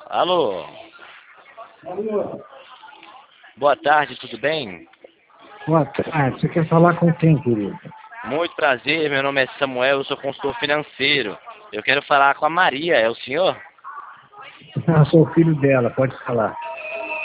Alô, Alô, boa tarde, tudo bem? boa tarde. Você quer falar com quem, querido? Muito prazer, meu nome é Samuel, eu sou consultor financeiro. Eu quero falar com a Maria, é o senhor? Eu sou o filho dela, pode falar.